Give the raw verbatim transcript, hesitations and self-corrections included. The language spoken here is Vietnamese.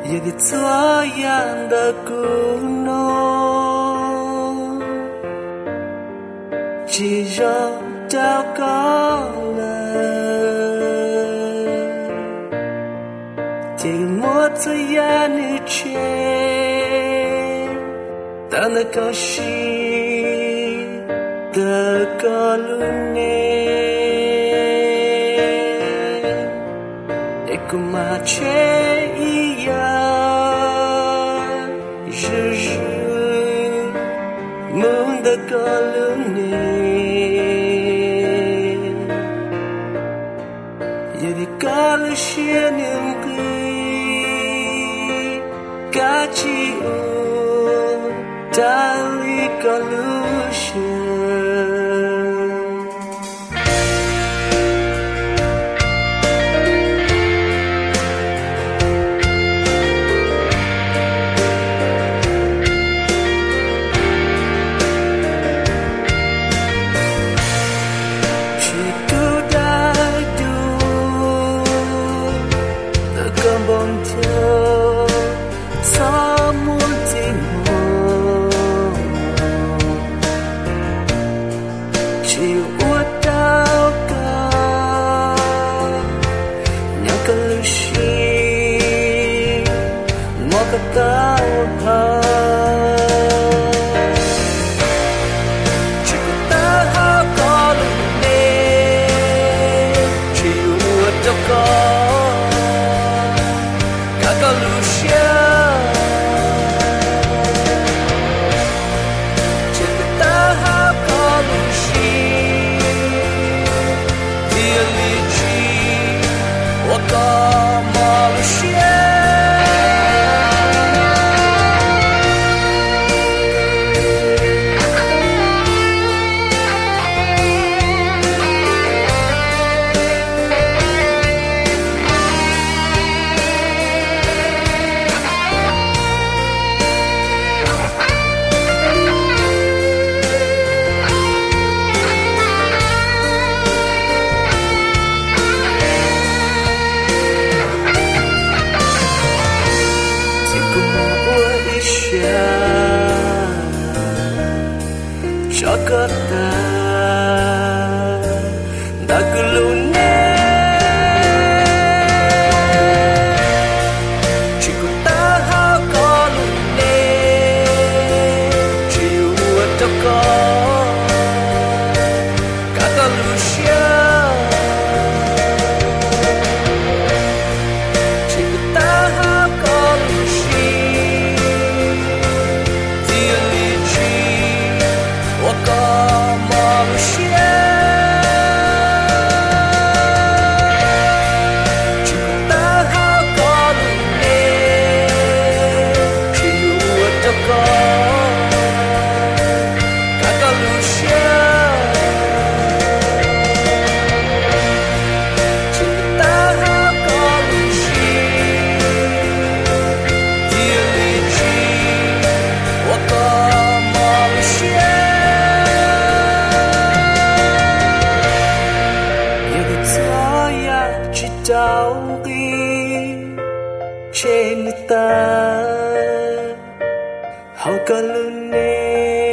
Yagi tsayanda kuno Chỉ do trao có lời Thì một thời gian như chết Ta đã có shi Ta có luôn nè Để cùng mà chết ý ya Rư rư Muốn ta có luôn nè Yadi kalusya nimpi Kachiu Tali kalusya Jakarta Daglune Chiku taha kolune Chiu ataka Katalusya Chiku taha kolushi Tialichi Đau đi trên ta hầu cả luôn nè